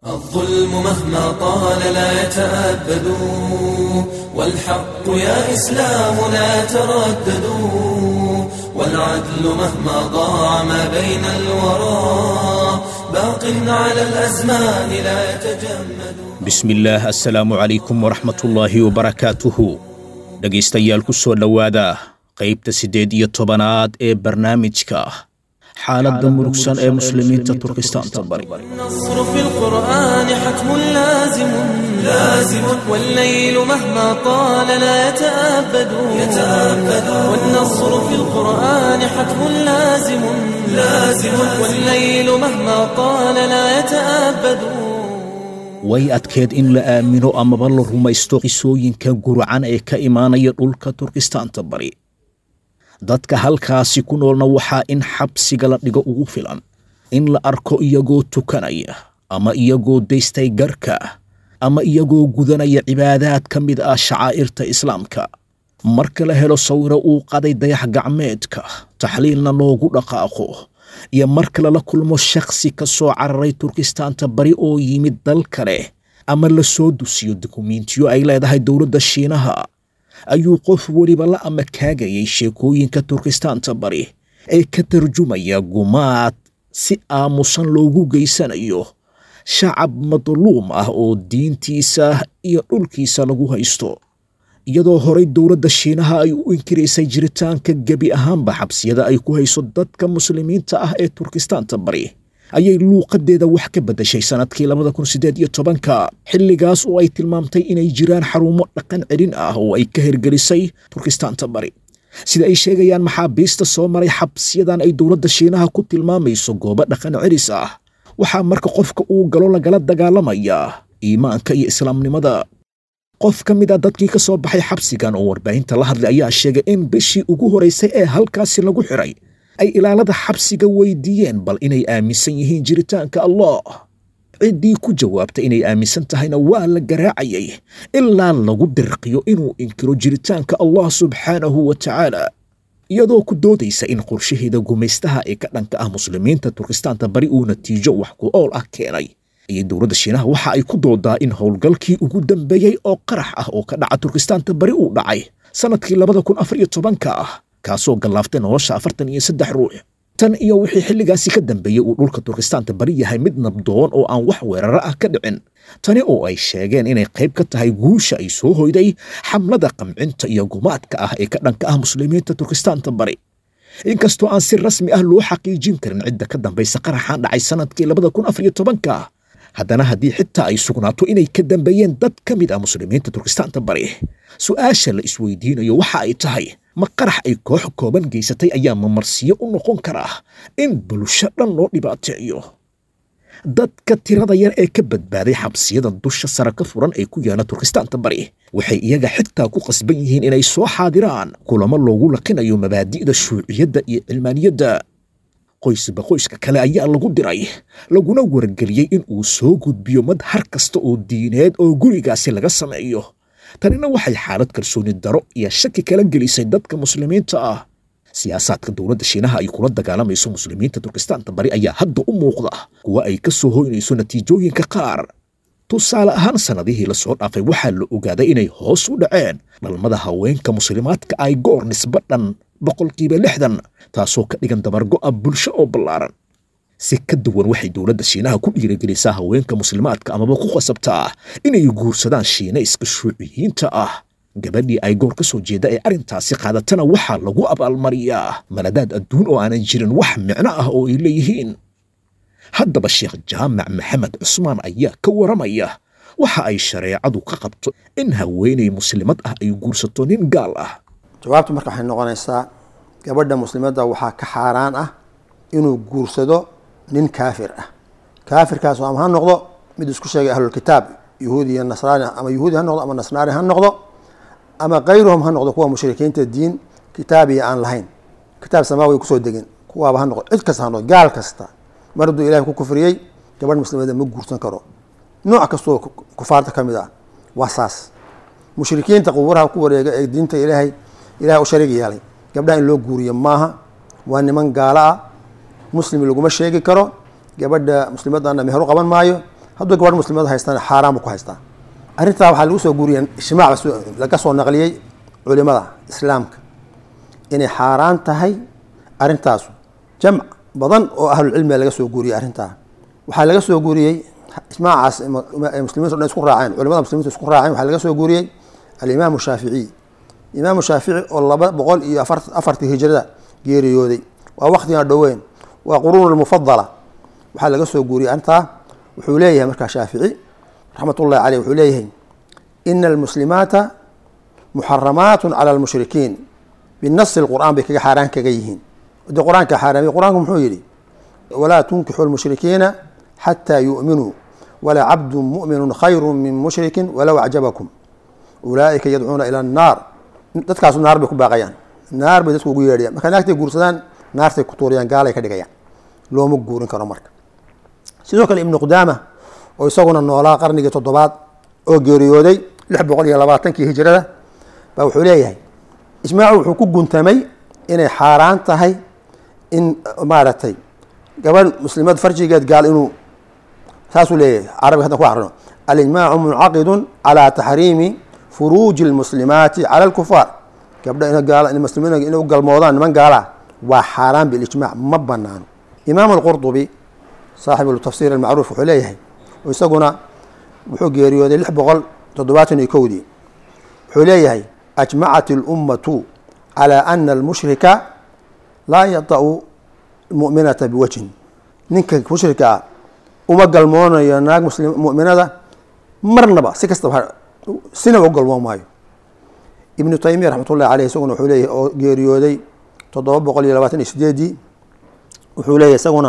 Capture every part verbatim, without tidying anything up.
الظلم مهما طال لا يتأبد، والحق يا إسلام لا تردد، والعدل مهما ضاع ما بين الورى باق على الأزمان لا يتجمد. بسم الله السلام عليكم ورحمة الله وبركاته. dhegaystayaal ku soo dhowaada qaybta sideed iyo tobanaad ee barnaamijka xaaladda murugsan ee muslimiinta Turkistaanta bari. النصر في القرآن حتم لازم لازم، والليل مهما طال لا يتأبد يتأبد، والنصر في القرآن حتم لازم لازم، والليل مهما طال لا يتأبد. way adkeed in la aamino amaba la rumaysto qisooyinka gurcan ee ka imaanaya dhulka Turkistaanta bari. dadka halkaasi ku noolna waxaa in xabsiga la dhigo ugu filan in la arko iyagoo tukanaya ama iyagoo daystay garka ama iyagoo gudanaya cibaadaad ka mid ah shacaa'irta islaamka. marka la helo sawiro uu qaday dayax gacmeedka taxliilna loogu dhaqaaqo, iyo marka la kulmo shakhsi ka soo cararay Turkistaanta bari oo yimid dal kale ama la soo dusiyo dukumiintiyo ay leedahay dowladda Shiinaha, ayuu qof waliba la ama kaagayay sheekooyinka Turkistaanta bari ee ka tarjumaya gumaad si aamusan loogu geysanayo shacab madluum ah oo diintiisa iyo dhulkiisa lagu haysto. iyadoo horay dowladda Shiinaha ay u inkiraysay jiritaanka gebi ahaanba xabsiyada ay ku hayso dadka muslimiinta ah ee Turkistaanta bari, ayay luuqadeeda wax ka bedeshay sanadkii labada kun sideed iyo tobanka, xilligaas oo ay tilmaamtay inay jiraan xarumo dhaqan celin ah oo ay ka hirgelisay Turkistaanta bari. sida ay sheegayaan maxaabiista soo maray xabsiyadan ay dowladda Shiinaha ku tilmaamayso goobo dhaqan celis ah, waxaa marka qofka uu galo lagala dagaalamaya iimaanka iyo islaamnimada. qof ka mid ah dadkii ka soo baxay xabsigan oo warbaahinta la hadlay ayaa sheegay in bishii ugu horeysay ee halkaasi lagu xiray ay ilaalada xabsiga weydiiyeen bal inay aaminsan yihiin jiritaanka Allah. ciddii ku jawaabtay inay aaminsan tahayna waa la garaacayay ilaa lagu dirqiyo inuu inkiro jiritaanka Allah subxaanahu wa tacaala, iyadoo ku doodaysa in qorshaheeda gumaystaha ee ka dhanka ah muslimiinta Turkistaanta bari uu natiijo wax ku ool ah keenay. iyo dowladda Shiinaha waxa ay ku doodaa in howlgalkii ugu dambeeyay oo qarax ah oo ka dhaca Turkistaanta bari uu dhacay sanadkii labada kun afar iyo tobanka ah, kaasoo galaaftay nolosha afartan iyo saddex ruux. tan iyo wixii xilligaasi ka dambeeyay uu dhulka Turkistaanta bari yahay mid nabdoon oo aan wax weeraro ah ka dhicin. tani oo ay sheegeen inay qayb ka tahay guusha ay soo hoyday xamlada qamcinta iyo gumaadka ah ee ka dhanka ah muslimiinta Turkistaanta bari. inkastoo aan si rasmi ah loo xaqiijin karin cidda ka dambaysa qaraxan dhacay sanadkii labada kun afar iyo tobanka, haddana haddii xitaa ay sugnaato inay ka dambeeyeen dad ka mid ah muslimiinta Turkistaanta bari, su'aasha la isweydiinayo waxa ay tahay ma qarax ay koox kooban geysatay ayaa mamarsiyo u noqon karaa in bulsho dhan loo dhibaateeyo. dadka tirada yar ee ka badbaaday xabsiyada dusha sare ka furan ee ku yaala Turkistaanta bari waxay iyaga xitaa ku qasban yihiin inay soo xaadiraan kulamo loogu laqinayo mabaadi'da shuuciyadda iyo cilmaaniyadda. qoysba qoyska kale ayaa lagu diray laguna wargeliyey in uu soo gudbiyo madhar kasta oo diineed oo gurigaasi laga sameeyo. tanina waxay xaalad kalsooni daro iyo shaki kala gelisay dadka muslimiinta ah. siyaasaadka dowladda Shiinaha ay kula dagaalamayso muslimiinta Turkistaanta bari ayaa hadda u muuqda kuwa ay ka soo hoynayso natiijooyinka qaar. tusaale ahaan sanadihii la soo dhaafay waxaa la ogaaday inay hoos u dhaceen dhalmada haweenka muslimaadka ay goor nisba dhan boqolkiiba lixdan, taasoo ka dhigan dabargo'a bulsho oo ballaaran. si ka duwan waxay dowladda Shiinaha ku dhiirigelisaa haweenka muslimaadka amaba ku qasabtaa inay guursadaan Shiinayska shuuciyiinta ah. gabadhii ay goor ka soo jeeda ee arrintaasi qaadatana waxaa lagu abaalmariyaa maladaad adduun oo aanan jirin wax micno ah oo ay leeyihiin. haddaba Sheekh Jaamac Maxamed Cusmaan ayaa ka waramaya waxa ay shareecadu ka qabto in haweeney muslimad ah ay guursato nin gaal ah. jawaabtu marka waxay noqonaysaa gabadha muslimadda waxaa ka xaaraan ah inuu guursado nin kaafir ah. kaafirkaas ama ha noqdo mid isku sheegay ahlul kitaab yahuudi iyo nasraani, ama yahuudi ha noqdo ama nasraani ha noqdo, ama qayruhum ha noqdo kuwa mushrikiinta diin kitaabiya aan lahayn, kitaab samaawi kusoo degin, kuwaaba ha noqdo, cid kasta ha noqdo, gaal kasta mar hadduu ilaahay ku kufriyey gabadh muslimadda ma guursan karo. nooc kastoo kufaarta ka mid ah waa saas. mushrikiinta qubuuraha ku wareega ee diinta ilaahay ilaahay u shariig yeelay gabdhaha in loo guuriyo maaha, waa niman gaalo ah, muslim laguma sheegi karo. gabadha muslimadana meher u qaban maayo, hadduu gabadh muslimada haystaan xaaraan buu ku haystaa. arrintaa waxaa lagu soo guuriyay ijmaac laga soo naqliyey culimada islaamka inay xaaraan tahay arrintaas. jamc badan oo ahlul cilmi laga soo guuriyay arrintaa. waxaa laga soo guuriyey ijmaacaas muslimiintu dhan isku raaceen, culimada muslimiintu isku raaceen. waxaa laga soo guuriyey al-imaam shaafici. imaam shaafici oo laba boqol iyo afartii hijrada geeriyooday, waa waqtiga dhoweyn, waa quruun al-mufadala. waxaa laga soo guuriyay arrintaa. wuxuu leeyahay markaa shaafici raxmatullahi caleyh, wuxuu leeyahay ina almuslimaata muxaramaatun cala almushrikiin binasi lqur'aan bay kaga xaaraan kaga yihiin. de qur-aanka xaaraamiy. qur-aanku muxuu yidhi walaa tunkixu lmushrikiina xataa yu'minuu walaa cabdun mu'minun khayru min mushrikin walow acjabakum ulaa'ika yadcuuna ila annaar. dadkaasu naar bay ku baaqayaan, naar bay dadku ugu yeedhayaan. markaa naagtay guursadaan naartay ku tuurayaan, gaalay ka dhigayaan. looma guurin karo marka. sidoo kale ibnu qudaama oo isaguna noolaa qarnigii toddobaad oo geeriyooday lix boqol iyo labaatankii hijrada baa wuxuu leeyahay ijmaacu wuxuu ku guntamay inay xaaraan tahay in maaragtay gabadh muslimad farjigeed gaal inuu saasuu leeyahay. carabiga hadda ku aqrino alijmaacu muncaqidun calaa taxriimi furuuji lmuslimaati cala alkufaar. gabdha in gaala in muslimiin inay u galmoodaan niman gaala waa xaaraan bilijmaac, ma banaano. imaam alqurdubi saaxibu tafsiir almacruuf wuxuu leeyahay isaguna wuxuu geeriyooday lix boqol toddobaatan iyo kowdii. wuxuu leeyahay ajmacat اlummatu calى ana almushrika laa yada'u mu'minata biwajhin. ninka mushrika ah uma galmoonayo naag muslim mu'minada marnaba, si kastaba sinaba u galmoon maayo. ibnu taymiya raxmatullahi caleyh isaguna wuxuu leeyahay oo geeriyooday toddoba boqol iyo labaatan iyo sideedii, wuxuu leeyahay isaguna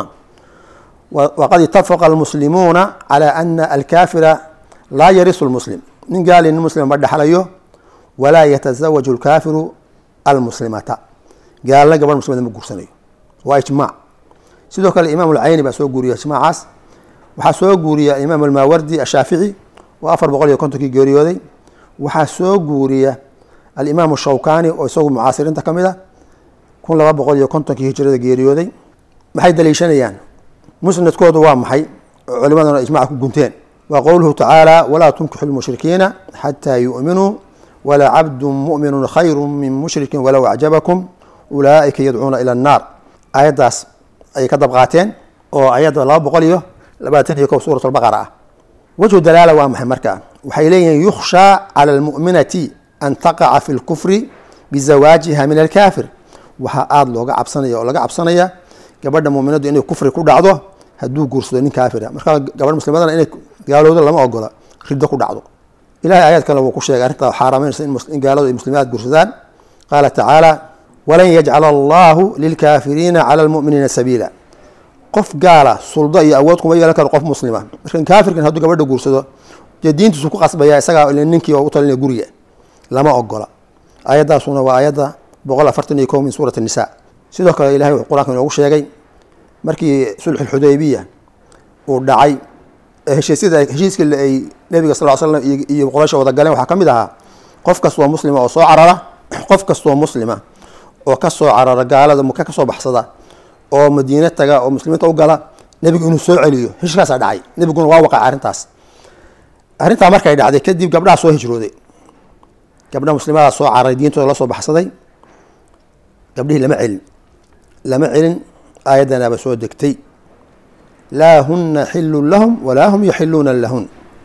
waqad itafaqa almuslimuuna calى ana alkaafira laa yarisu lmuslim. nin gaali nin muslima ma dhexlayo. walaa yatasawaju alkaafiru almuslimata. gaalna gabadh muslimada ma guursanayo. waa ijmaac. sidoo kale imaam alcayni baa soo guuriya ijmaacaas. waxaa soo guuriya imaam almaawardi ashaafici oo afar boqol iyo kontonkii geeriyooday. waxaa soo guuriya alimaam shawkani oo isagu mucaasiriinta ka mid a kun laba boqol iyo kontonkii hijrada geeriyooday. maxay daliishanayaan? musnadkoodu waa maxay? oo culimaduna ijmaca ku gunteen. waa qowluhu tacaala walaa tunkixu lmushrikiina xataa yu'minuu walaa cabdun mu'minun khayru min mushrikin walow acjabakum ulaa'ika yadcuuna ila annaar. aayaddaas ayay ka dab qaateen oo ayadda laba boqol iyo labaatan iyo kow suurat albaqara ah. wajhu dalaala waa maxay markaa? waxay leeyihiin yukhshaa cala almu'minati an taqaca fi lkufri bizawaajiha min alkaafir. waxaa aada looga cabsanaya oo laga cabsanaya gabadha mu'minadu inay kufri ku dhacdo hadduu guursado nin kaafira. markaa gabadh muslimadana inay gaalowdo lama ogola, riddo ku dhacdo. ilahay aayaad kale wuu ku sheegay arrintaa xaaraamaynaysa in gaaladu ay muslimiyaad guursadaan. qaala tacaala walan yajcala allahu lilkaafiriina cala almu'miniina sabiila. qof gaala suldo iyo awood kuma yeelan karo qof muslima. marka kaafirkan hadduu gabadha guursado dee diintiisu ku qasbaya isagaa ninkii oo u talinaya guriga, lama ogola. aayaddaasuna waa aayadda boqol afartan iyo kow min suurati nisa. sidoo kale ilahay wuxuu qur-aanka inoogu sheegay markii sulx alxudaybiya uu dhacay heshiisyada heshiiskii ay nebiga sal ll slam iyo quraysha wada galeen waxaa ka mid ahaa qof kastoo muslima oo soo carara qof kastoo muslima oo ka soo carara gaalada maka ka soo baxsada oo madiine taga oo muslimiinta u gala nebigu inuu soo celiyo. heshiiskaasaa dhacay. nebiguna waa waqacay arrintaas. arrintaa markay dhacday kadib gabdhaha soo hijrooday, gabdhaha muslimadaa soo cararay diintooda la soo baxsaday. gabdhihii lama celin lama celin aayaddanaaba soo degtay laa huna xilun lahum walaa hum yaxiluuna lahun.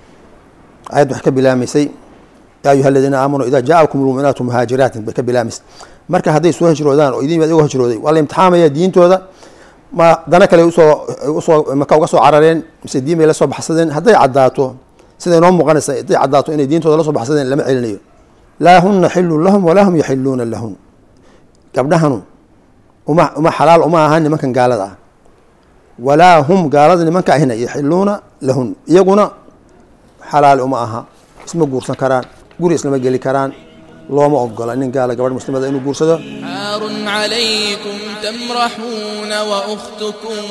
aayadda waxay ka bilaamaysay yaa ayuha aladiina aamanuu idaa jaakum lmuminaatu muhaajiraatin bay ka bilaamaysay. marka hadday soo hijroodaan oo idin baad uga hijrooday waa la imtixaamaya diintooda, ma dana kale usoo usoo maka uga soo carareen mise diin bay la soo baxsadeen. hadday caddaato siday noo muuqanaysa, hadday caddaato inay diintooda la soo baxsadeen lama celinayo. laa huna xilun lahum walaa hum yaxiluuna lahun. gabdhahanu uma uma xalaal uma ahan nimankan gaalada ah, walaa hum gaalada nimanka ahina yaxiluuna lahun. iyaguna xalaal uma aha, isma guursan karaan, guri islama geli karaan. looma ogola nin gaala gabadh muslimada inuu guursado. caarun calaykum tamraxuuna wakhtukum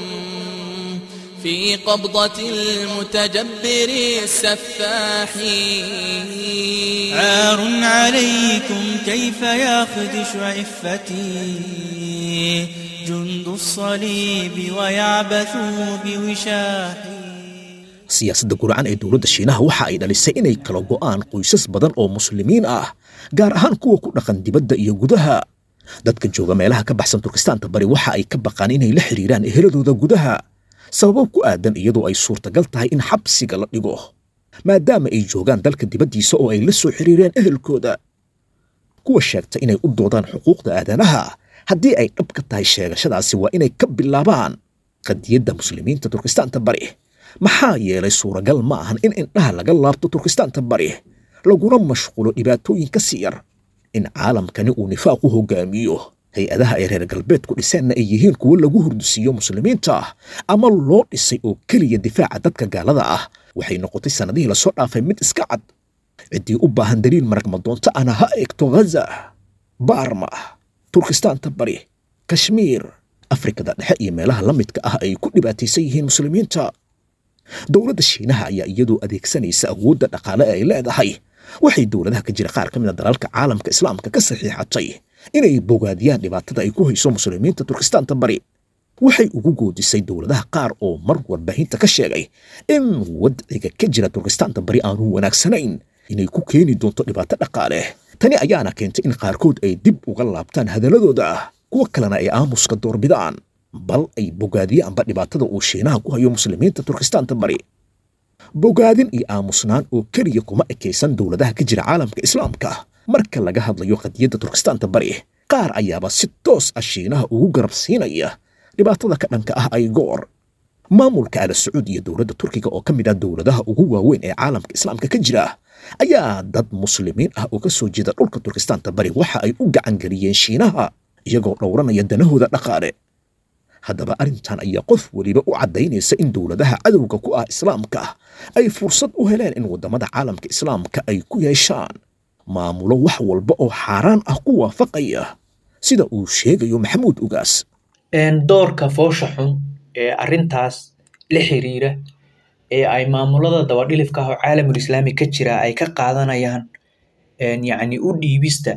في قبضة المتجبر السفاح. عار عليكم كيف يخدش عفتي جند الصليب ويعبث بوشاحي. siyaasadda guracan ee dowladda shiinaha waxa ay dhalisay inay kala go'aan qoysas badan oo muslimiin ah gaar ahaan kuwa ku dhaqan dibadda iyo gudaha dadka jooga meelaha ka baxsan turkistaanta bari waxa ay ka baqaan inay la xiriiraan eheladooda gudaha sababo ku aadan iyadoo ay suurtagal tahay in xabsiga la dhigo maadaama ay joogaan dalka dibaddiisa oo ay la soo xiriireen ehelkooda kuwa sheegta inay u doodaan xuquuqda aadanaha haddii ay dhab ka tahay sheegashadaasi waa inay ka bilaabaan qadiyadda muslimiinta turkistaanta bari maxaa yeelay suuragal ma ahan in indhaha laga laabto turkistaanta bari laguna mashquulo dhibaatooyin ka sii yar in caalamkani uu nifaaq u hogaamiyo hay-adaha ay reer galbeedku dhiseenna ay yihiin kuwo lagu hurdusiiyo muslimiinta ama loo dhisay oo keliya difaaca dadka gaalada ah waxay noqotay sannadihii lasoo dhaafay mid iska cad ciddii u baahan daliil maragma doonta ana ha eegto ghaza baarma turkistaanta bari kashmiir afrikada dhexe iyo meelaha la midka ah ay ku dhibaataysan yihiin muslimiinta dowladda shiinaha ayaa iyadoo adeegsanaysa awoodda dhaqaale ee ay leedahay waxay dowladaha ka jira qaar ka mid a dalalka caalamka islaamka ka saxiixatay inay bogaadiyaan dhibaatada ay ku hayso muslimiinta turkistaanta bari waxay ugu goodisay dowladaha qaar oo mar warbaahinta ka sheegay in wadciga ka jira turkistaanta bari aanu wanaagsanayn inay ku keeni doonto dhibaato dhaqaale tani ayaana keentay in qaarkood ay dib uga laabtaan hadaladooda kuwa kalena ay aamuska doorbidaan bal ay bogaadiyaanba dhibaatada uu shiinaha ku hayo muslimiinta turkistaanta bari bogaadin iyo aamusnaan oo keliya kuma ekaysan dowladaha ka jira caalamka islaamka marka laga hadlayo qadiyadda turkistaanta bari qaar ayaaba si toos ah shiinaha ugu garab siinaya dhibaatada ka dhanka ah ay goor maamulka ala sacuud iyo dowladda turkiga oo ka mid ah dowladaha ugu waaweyn ee caalamka islaamka ka jira ayaa dad muslimiin ah oo ka soo jeeda dhulka turkistaanta bari waxa ay u gacan geliyeen shiinaha iyagoo dhowranaya danahooda dhaqaale haddaba arrintan ayaa qof weliba u caddaynaysa in dowladaha cadowga ku ah islaamka ay fursad u heleen in waddamada caalamka islaamka ay ku yeeshaan maamulo wax walba oo xaaraan ah ku waafaqaya sida uu sheegayo maxamuud ugaas doorka foosha xun ee arrintaas la xiriira ee ay maamulada dabadhilifka ah oo caalamul islaami ka jira ay ka qaadanayaan yacni u dhiibista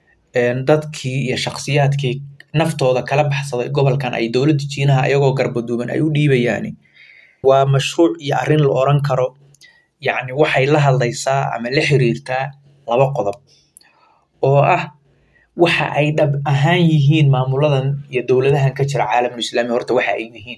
dadkii iyo shakhsiyaadkii naftooda kala baxsaday gobolkan ay dowladda jiinaha ayagoo garbaduuban ay u dhiibayaan waa mashruuc iyo arrin la oran karo yacni waxay la hadlaysaa ama la xiriirtaa laba qodob oo ah waxa ay dhab ahaan yihiin maamuladan iyo dowladahan ka jira caalamul islaami horta waxa ay yihiin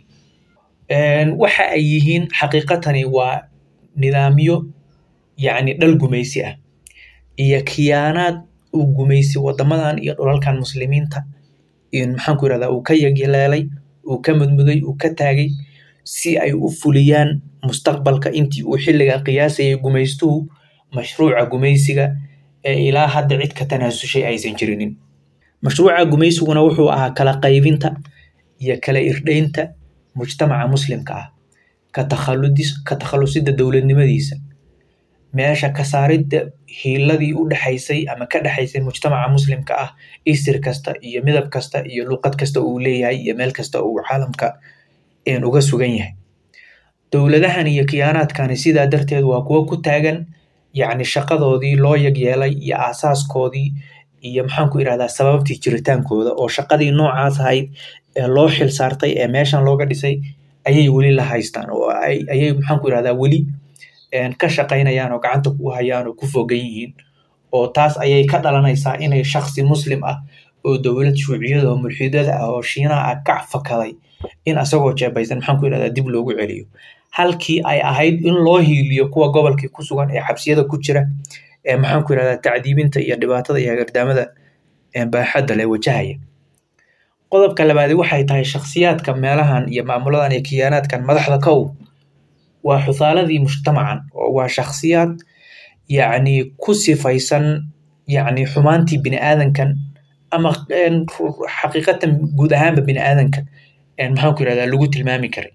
waxa ay yihiin xaqiiqatani waa nidaamyo yacni dhal gumaysi ah iyo khiyaanaad uu gumaysi waddamadan iyo dhulalkan muslimiinta maxaan ku yidhahdaa uu ka yagyaleelay uu ka mudmuday uu ka taagay si ay u fuliyaan mustaqbalka intii uu xilliga qiyaasayay gumaystuhu mashruuca gumaysiga ee ilaa hadda cid ka tanaasushay aysan jirinin mashruuca gumaysiguna wuxuu ahaa kala qaybinta iyo kala irdhaynta mujtamaca muslimka ah ka takhalludis ka takhallusida dowladnimadiisa meesha ka saaridda hiiladii u dhaxaysay ama ka dhaxaysay mujtamaca muslimka ah isir kasta iyo midab kasta iyo luqad kasta uu leeyahay iyo meel kasta uu caalamka uga sugan yahay dowladahan iyo khiyaanaadkani sidaa darteed waa kuwo ku taagan yacni shaqadoodii loo yagyeelay iyo aasaaskoodii iyo maxaan ku idhahdaa sababtii jiritaankooda oo shaqadii noocaas ahayd ee loo xil saartay ee meeshan looga dhisay ayay weli la haystaan oo ayay maxaan ku idhahdaa weli ka shaqaynayaan oo gacanta ku hayaan oo ku fogan yihiin oo taas ayay ka dhalanaysaa inay shakhsi muslim ah oo dowlad shuuciyada oo mulxidada ah oo shiinaha ah ka fakaday in asagoo jeebaysan maxaan ku idhahdaa dib loogu celiyo halkii ay ahayd in loo hiiliyo kuwa gobolkii ku sugan ee xabsiyada ku jira ee maxaan ku idhahdaa tacdiibinta iyo dhibaatada iyo hagardaamada baaxadda leh wajahaya qodobka labaadi waxay tahay shakhsiyaadka meelahan iyo maamuladan iyo khiyaanaadkan madaxda kow waa xusaaladii mujtamacan oo waa shakhsiyaad yacni ku sifaysan yacni xumaantii bini aadankan ama xaqiiqatan guud ahaanba bini aadanka maxaan ku idhahdaa lagu tilmaami karay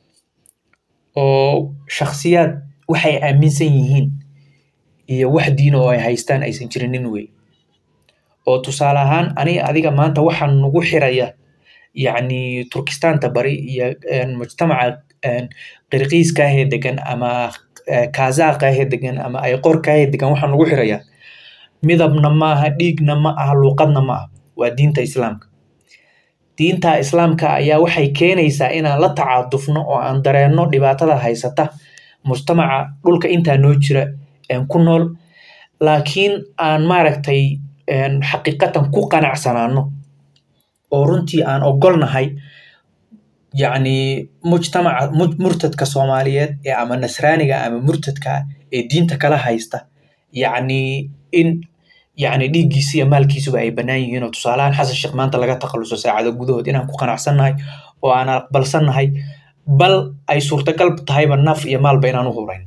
oo shakhsiyaad waxay aaminsan yihiin iyo wax diin oo ay haystaan aysan jirinin wey oo tusaale ahaan aniga adiga maanta waxaan nagu xiraya yacni turkistaanta bari iyo mujtamaca qirqiiska ahee degan ama kazaaqa ahee degan ama ayqorka ahee degan waxaan nagu xirayaa midabna maaha dhiigna ma aha luuqadna ma aha waa diinta islaamka diinta islaamka ayaa waxay keenaysaa inaan la tacaadufno oo aan dareenno dhibaatada haysata mujtamaca dhulka intaa noo jira ku nool, laakiin aan maaragtay xaqiiqatan ku qanacsanaano oo runtii aan ogolnahay yacni mujtamaca murtadka Soomaaliyeed ee ama nasraaniga ama murtadka ee diinta kala haysta yacni in yacni dhiiggiisa iyo maalkiisuba ay bannaan yihiin oo tusaalahan Xasan Sheekh maanta laga takhaluso saacado gudahood inaan ku qanacsannahay oo aan aqbalsannahay bal ay suurtagal tahayba naf iyo maalba inaan u hurayn.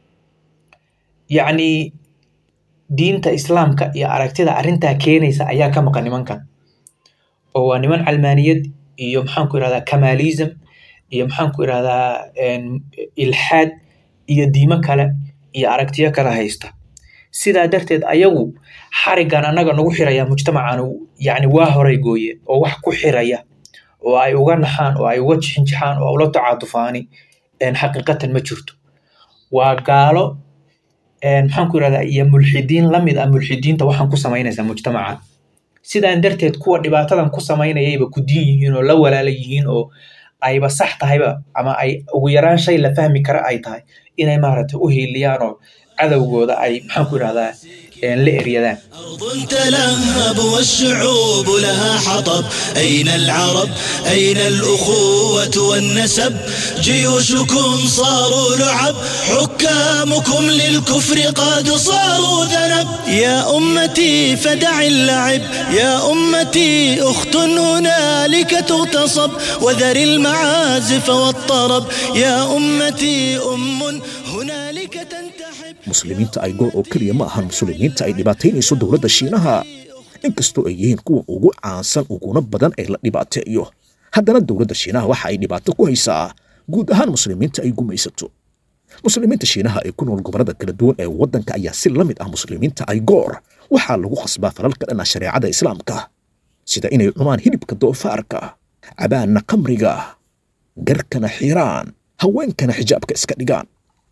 yacni diinta islaamka iyo aragtida arrintaa keenaysa ayaa ka maqan nimankan oo waa niman calmaaniyad iyo maxaan ku irahdaa kamaalism iyo maxaan ku irahdaa ilxaad iyo diimo kale iyo aragtiyo kale haysta. sidaa darteed ayagu xarigan annaga nagu xiraya mujtamacan yacni waa horay gooye oo wax ku xiraya oo ay uga naxaan oo ay uga jixinjixaan oo ula tacaatufaani xaqiiqatan ma jirto. waa gaalo maxaan ku irahdaa iyo mulxidiin la mid ah mulxidiinta waxaan ku samaynaysaa mujtamacan. sidaan darteed kuwa dhibaatadan ku samaynayayba ku diin yihiin oo la walaala yihiin oo ayba sax tahayba ama ay ugu yaraan shay la fahmi kara ay tahay inay maaragtay u hiiliyaan oo cadowgooda ay maxaan ku irahdaa la eryadaan. أرض تلهب والشعوب لها حطب، أين العرب أين الأخوة والنسب؟ جيوشكم صاروا لعب، حكامكم للكفر قد صاروا ذنب. يا أمتي فدع اللعب، يا أمتي أخت هنالك تغتصب، وذر المعازف والطرب، يا أمتي أم هنالك تنتحب. muslimiinta ay goor oo keliya ma ahan muslimiinta ay dhibaataynayso dowladda Shiinaha, inkastoo ay yihiin kuwa ugu caansan uguna badan ee la dhibaateeyo. haddana dowladda Shiinaha waxa ay dhibaato ku haysaa guud ahaan muslimiinta ay gumaysato. muslimiinta Shiinaha ee ku nool gobollada kala duwan ee waddanka ayaa si la mid ah muslimiinta ay goor waxaa lagu khasbaa falalka dhanna shareecada islaamka, sida inay cunaan hilibka doofaarka, cabaanna khamriga, garkana xiraan, haweenkana xijaabka iska dhigaan.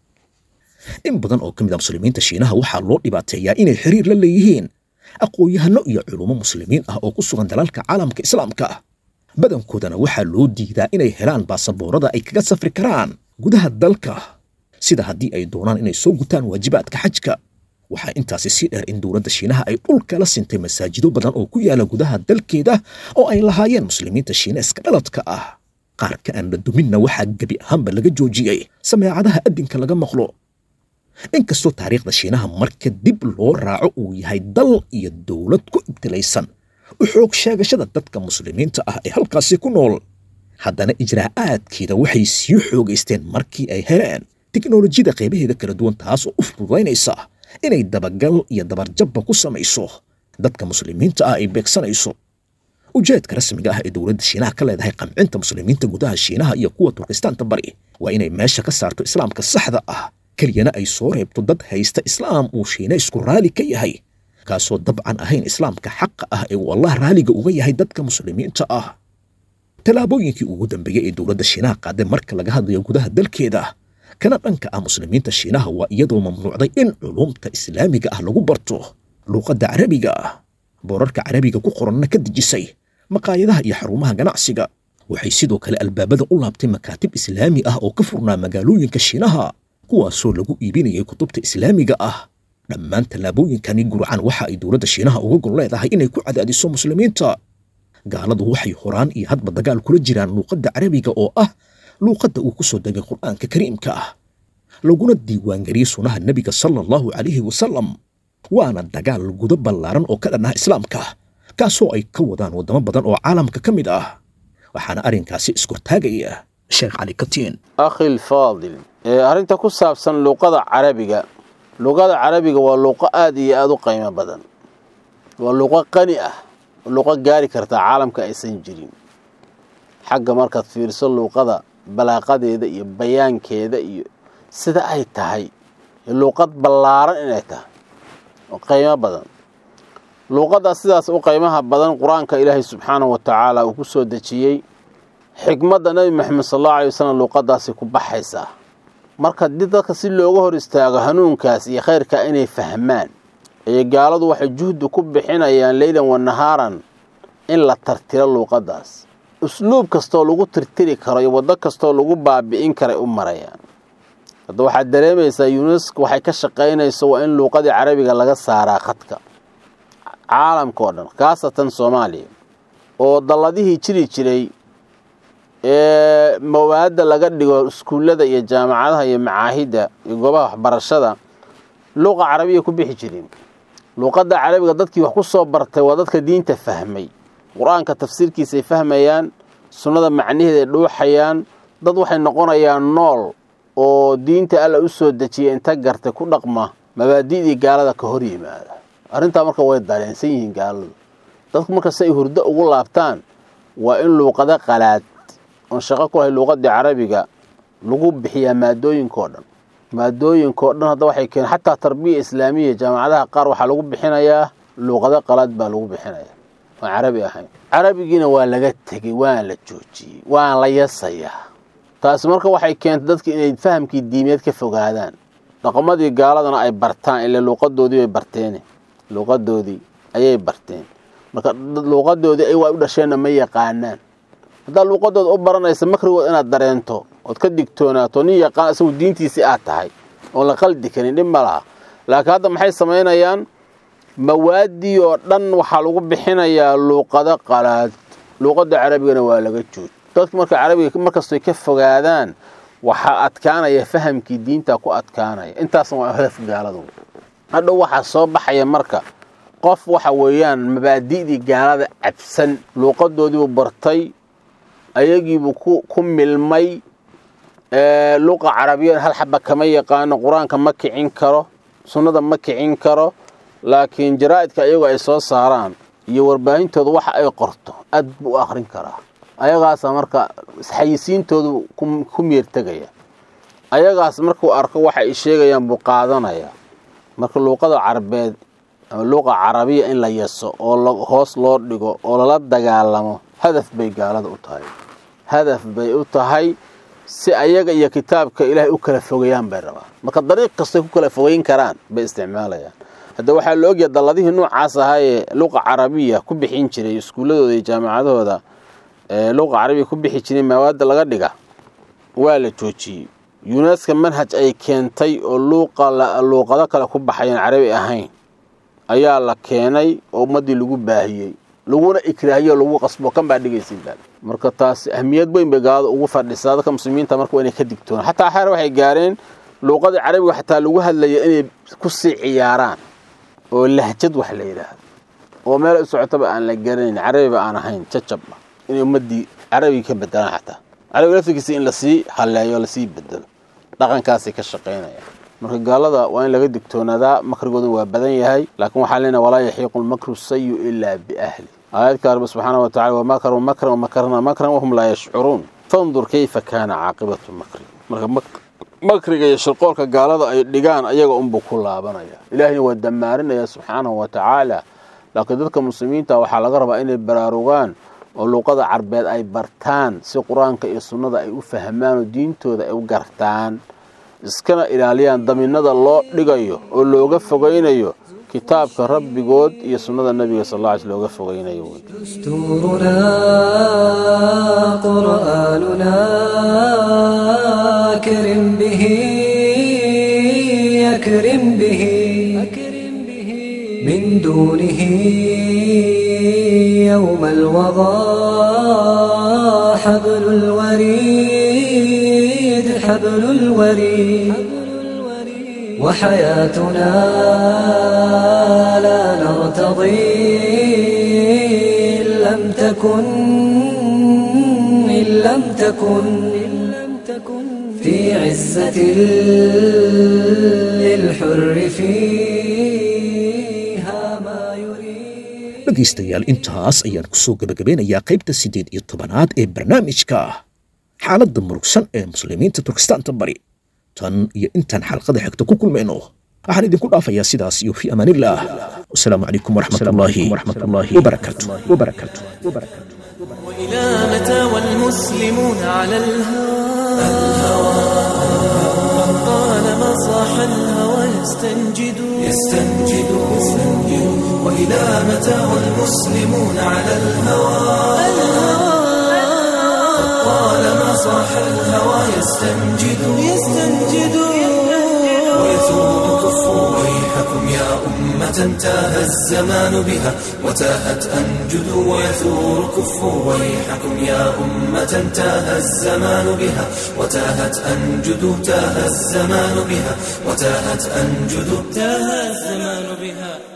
in badan oo ka mid ah muslimiinta Shiinaha waxaa loo dhibaateeyaa inay xiriir la leeyihiin aqoon-yahano iyo culumo muslimiin ah oo ku sugan dalalka caalamka islaamka. badankoodana waxaa loo diidaa inay helaan baasaboorada ay kaga safri karaan gudaha dalka, sida haddii ay doonaan inay soo gutaan waajibaadka xajka. waxaa intaasi sii dheer in dowladda Shiinaha ay dhulka la sintay masaajido badan oo ku yaala gudaha dalkeeda oo ay lahaayeen muslimiinta Shiineeska dhaladka ah. qaar ka aan la duminna waxaa gebi ahaanba laga joojiyey sameecadaha adinka laga maqlo. inkastoo taariikhda Shiinaha marka dib loo raaco uu yahay dal iyo dowlad ku ibtilaysan u xoog sheegashada dadka muslimiinta ah ee halkaasi ku nool, haddana ijraa'aadkeeda waxay sii xoogaysteen markii ay heleen tiknoolajiyada qaybaheeda kala duwan, taas oo u fududaynaysa inay dabagal iyo dabarjabba ku samayso dadka muslimiinta ah ay beegsanayso. ujeedka rasmiga ah ee dowladda Shiinaha ka leedahay qamcinta muslimiinta gudaha Shiinaha iyo kuwa Turkistaanta bari waa inay meesha ka saarto islaamka saxda ah, keliyana ay soo reebto dad haysta islaam uu Shiineysku raali ka yahay, kaasoo dabcan ahayn islaamka xaqa ah ee uu Allah raaliga uga yahay dadka muslimiinta ah. tallaabooyinkii ugu dambeeyay ee dowladda Shiinaha qaaday marka laga hadlayo gudaha dalkeeda kana dhanka ah muslimiinta Shiinaha waa iyadoo mamnuucday in culumta islaamiga ah lagu barto luqadda carabiga, boorarka carabiga ku qoranna ka dejisay maqaayadaha iyo xarumaha ganacsiga. waxay sidoo kale albaabada u laabtay makaatib islaami ah oo ka furnaa magaalooyinka Shiinaha, kuwaasoo lagu iibinayay kutubta islaamiga ah. dhammaan tallaabooyinkani gurcan waxa ay dowladda Shiinaha uga gol leedahay inay ku cadaadiso muslimiinta. gaaladu waxay horaan iyo hadba dagaal kula jiraan luqadda carabiga oo ah luqadda uu ku soo degay qur'aanka kariimka ah, laguna diiwaangeliyey sunaha nebiga sallallahu calayhi wasallam. waana dagaal gudo ballaaran oo ka dhan ah islaamka, kaasoo ay ka wadaan waddamo badan oo caalamka ka mid ah. waxaana arrinkaasi iskortaagaya Sheekh Cali Katiin. akhi alfaadil, arrinta ku saabsan luqada carabiga luqada carabiga waa luqo aad iyo aad u qiimo badan, waa luqo qani ah, luqo gaari karta caalamka aysan jirin. xagga markaad fiirso luqada balaaqadeeda iyo bayaankeeda iyo sida ay tahay, luqad ballaaran inay tahay oo qiimo badan. luqada sidaas u qiimaha badan quraanka Ilaahay subhanahu wa ta'ala uu ku soo dejiyay, xikmadda Nabi Muhammad sallallahu alayhi wasallam luqadaasi ku baxaysa. marka dadka si looga hor istaago hanuunkaas iyo khayrka inay fahmaan, ee gaaladu waxay juhdi ku bixinayaan leeylan wa nahaaran in la tartiro luqadaas. usluub kastoo lagu tirtiri karo iyo wada kastoo lagu baabi'in karo u marayaan. hadda waxaad dareemaysaa UNESCO waxay ka shaqaynayso waa in luuqadii carabiga laga saaraa khadka caalamka oo dhan khaasatan Soomaaliya oo dalladihii jiri jiray ee mawaadda laga dhigo iskuulada iyo jaamacadaha iyo macaahida iyo goobaha waxbarashada luuqa carabiga ku bixi jireen luuqadda carabiga dadkii wax ku soo bartay waa dadka diinta fahmay quraanka tafsiirkiisa ay fahmayaan sunnada macnaheeda ay dhuuxayaan dad waxay noqonayaan nool oo diinta alla u soo dejiyay inta gartay ku dhaqma mabaadi'dii gaalada ka hor yimaada arrinta marka way dareensan yihiin gaaladu dadku marka say hurdo ugu laabtaan waa in luuqada qalaad oo shaqo ku hay luuqadda carabiga lagu bixiyaa maadooyinka oo dhan maadooyinka oo dhan hadda waxay keen xataa tarbiya islaamiya jaamacadaha qaar waxa lagu bixinayaa luuqada qalaad baa lagu bixinayaa waa carabi ahayn carabigiina waa laga tagay waa la joojiyay waa la yasayaa taas marka waxay keentay dadka inay fahamkii diimeed ka fogaadaan dhaqamadii gaaladana ay bartaan ilaa luuqadoodii ay barteen luuqadoodii ayay barteen marka luuqadoodii ay waa u dhasheen ma yaqaanaan hadda luuqadooda u baranaysa makrigood inaad dareento oo ka digtoonaato nin yaqaan asoo diintiisa aad tahay oo la qaldi karin dhib ma laha laakiin hadda maxay sameynayaan mawaadi oo dhan waxa lagu bixinayaa luuqada qalaad luuqada carabigana waa laga jooj dadka marka carabiga markastoo ka fogaadaan waxa adkaanaya fahamkii diinta ku adkaanaya intaas waa hadaf gaaladu hadda waxa soo baxaya marka qof waxa weeyaan mabaadi'dii gaalada cabsan luuqadoodii bartay ayagiibu ku ku milmay ee luuqa carabiga hal xabba kama yaqaan quraanka ma kicin karo sunnada ma kicin karo laakiin jaraa'idka ayagu ay soo saaraan iyo warbaahintooda waxa ay qorto aad buu akhrin karaa ayagaas marka xayisiintoodu ku meertagaya ayagaas markuu arko waxa ay sheegayaan buu qaadanaya marka luuqada carabeed ama luuqa carabiga in la yaso oo hoos loo dhigo oo la dagaalamo hadaf bay gaalada u tahay hadaf bay u tahay si ayaga iyo kitaabka Ilaahay u kala fogeeyaan bay rabaan marka dariiq kasta ku kala fogeyn karaan bay isticmaalayaan hadda waxa loo ogyahay dalladihii noocaas ah ee luuqa carabiga ku bixin jiray iskuuladooda iyo jaamacadooda ee luuqa carabiga ku bixi jiray mawaadda laga dhiga waa la joojiyay UNESCO manhaj ay keentay oo luuqa luuqada kale ku baxayaan carabi ahayn ayaa la keenay oo ummadii lagu baahiyay laguna ikraahiyo lagu qasbo kan baa dhigaysin baa marka taas ahmiyad weyn bay gaalada ugu fadhisaa dadka muslimiinta marka inay ka digtoon hatta xaar waxay gaareen luuqada carabiga hatta lagu hadlayo inay ku sii ciyaaraan oo lahjad wax la yiraahdo oo meel u socotaba aan la garanin carabiga aan ahayn jajabba inay ummadii carabiga ka bedelaan hatta carabiga laftigiisa in la sii haleeyo la sii bedelo dhaqankaasi ka shaqeynaya marka gaalada waa in laga digtoonadaa makrigoodu waa badan yahay laakiin waxa leena walaa yahiqul makru sayyi illa bi ahli ayadka rabbi subhanahu wa ta'ala wa makru makran wa makarna makran wa hum la yash'urun fanzur kayfa kana aqibatu makri marka makriga iyo shirqoolka gaalada ay dhigaan ayaga un buu ku laabanaya ilaahay waa damaarinaya subhanahu wa ta'ala laakiin dadka muslimiinta waxa laga rabaa inay baraarugaan oo luuqada carbeed ay bartaan si quraanka iyo sunnada ay u fahmaan oo diintooda ay u gartaan iskana ilaaliyaan daminada loo dhigayo oo looga fogeynayo kitaabka rabbigood iyo sunnada nabiga sallallahu alayhi looga fogeynayo dasturuna qur'anuna karim bihi akrim bihi min dunihi yawm al-wada hablul warid hablul warid وحياتنا لا نرتضي إن لم تكن إن لم تكن في عزة للحر فيها ما يريد dhegaystayaal intaas ayaan ku soo gabagabeynayaa qaybta siddeed iyo tobanaad ee barnaamijka xaaladda murugsan ee muslimiinta Turkistaanta bari tan iyo intaan xalqada xigta ku kulmayno waxaan idinku dhaafayaa sidaas iyo fi amaanillah wassalaamu calaykum waraxmatullaahi wabarakaatuh wabarakaatuh وإلى متى والمسلمون على الهوى طالما صاح الهوى يستنجد يستنجد وإلى متى والمسلمون على الهوى طالما صاح الهوى يستنجد يستنجد ويثور كفوا ويحكم يا أمة تاه الزمان بها وتاهت أنجد ويثور كفوا ويحكم يا أمة تاه الزمان بها وتاهت أنجد تاه الزمان بها وتاهت أنجد تاه الزمان بها